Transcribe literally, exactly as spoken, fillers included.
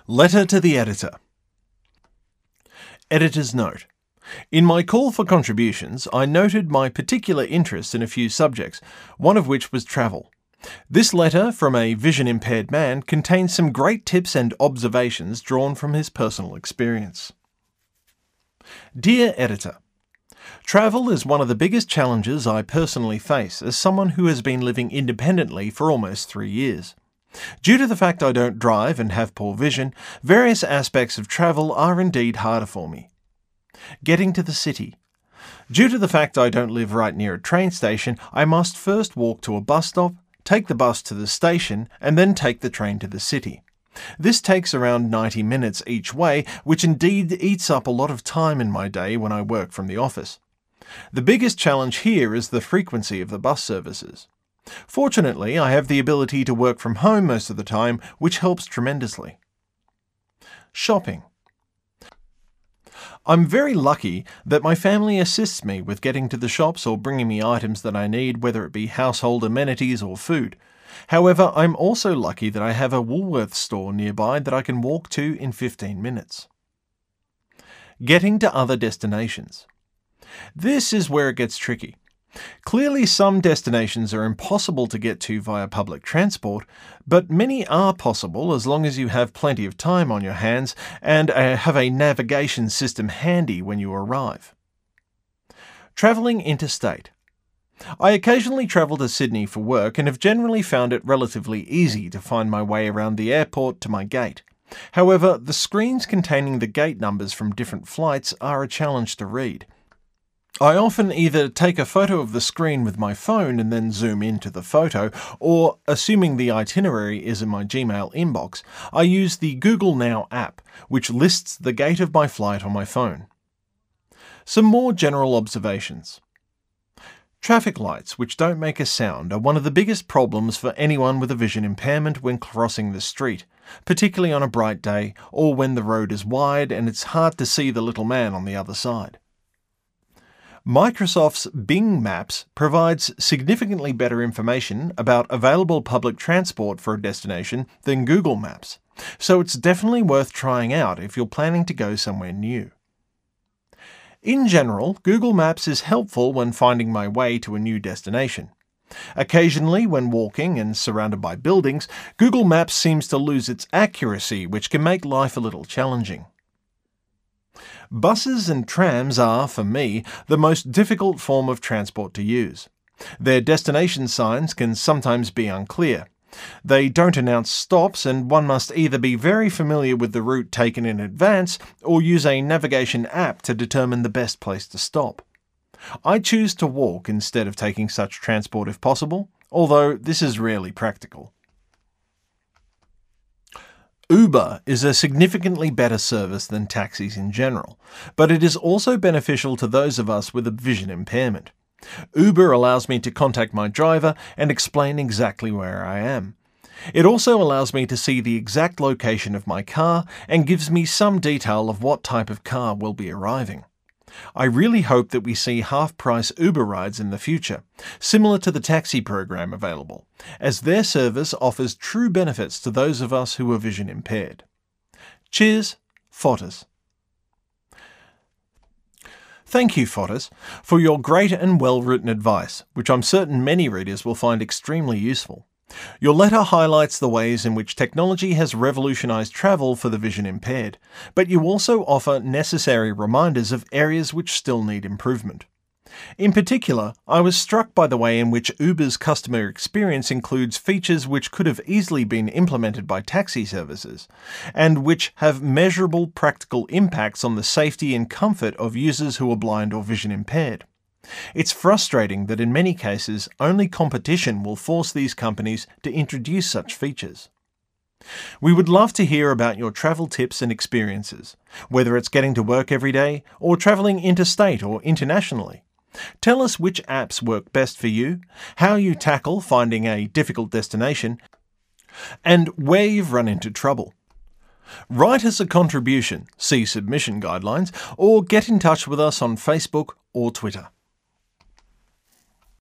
Letter to the Editor. Editor's Note. In my call for contributions, I noted my particular interest in a few subjects, one of which was travel. This letter from a vision-impaired man contains some great tips and observations drawn from his personal experience. Dear Editor, travel is one of the biggest challenges I personally face as someone who has been living independently for almost three years. Due to the fact I don't drive and have poor vision, various aspects of travel are indeed harder for me. Getting to the city. Due to the fact I don't live right near a train station, I must first walk to a bus stop, take the bus to the station, and then take the train to the city. This takes around ninety minutes each way, which indeed eats up a lot of time in my day when I work from the office. The biggest challenge here is the frequency of the bus services. Fortunately, I have the ability to work from home most of the time, which helps tremendously. Shopping. I'm very lucky that my family assists me with getting to the shops or bringing me items that I need, whether it be household amenities or food. However, I'm also lucky that I have a Woolworths store nearby that I can walk to in fifteen minutes. Getting to other destinations. This is where it gets tricky. Clearly, some destinations are impossible to get to via public transport, but many are possible as long as you have plenty of time on your hands and uh, have a navigation system handy when you arrive. Travelling interstate. I occasionally travel to Sydney for work and have generally found it relatively easy to find my way around the airport to my gate. However, the screens containing the gate numbers from different flights are a challenge to read. I often either take a photo of the screen with my phone and then zoom into the photo, or, assuming the itinerary is in my Gmail inbox, I use the Google Now app, which lists the gate of my flight on my phone. Some more general observations. Traffic lights, which don't make a sound, are one of the biggest problems for anyone with a vision impairment when crossing the street, particularly on a bright day or when the road is wide and it's hard to see the little man on the other side. Microsoft's Bing Maps provides significantly better information about available public transport for a destination than Google Maps, so it's definitely worth trying out if you're planning to go somewhere new. In general, Google Maps is helpful when finding my way to a new destination. Occasionally, when walking and surrounded by buildings, Google Maps seems to lose its accuracy, which can make life a little challenging. Buses and trams are, for me, the most difficult form of transport to use. Their destination signs can sometimes be unclear. They don't announce stops, and one must either be very familiar with the route taken in advance or use a navigation app to determine the best place to stop. I choose to walk instead of taking such transport if possible, although this is rarely practical. Uber is a significantly better service than taxis in general, but it is also beneficial to those of us with a vision impairment. Uber allows me to contact my driver and explain exactly where I am. It also allows me to see the exact location of my car and gives me some detail of what type of car will be arriving. I really hope that we see half-price Uber rides in the future, similar to the taxi program available, as their service offers true benefits to those of us who are vision impaired. Cheers, Fotis. Thank you, Fotis, for your great and well-written advice, which I'm certain many readers will find extremely useful. Your letter highlights the ways in which technology has revolutionized travel for the vision impaired, but you also offer necessary reminders of areas which still need improvement. In particular, I was struck by the way in which Uber's customer experience includes features which could have easily been implemented by taxi services, and which have measurable practical impacts on the safety and comfort of users who are blind or vision impaired. It's frustrating that in many cases only competition will force these companies to introduce such features. We would love to hear about your travel tips and experiences, whether it's getting to work every day or travelling interstate or internationally. Tell us which apps work best for you, how you tackle finding a difficult destination, and where you've run into trouble. Write us a contribution, see submission guidelines, or get in touch with us on Facebook or Twitter.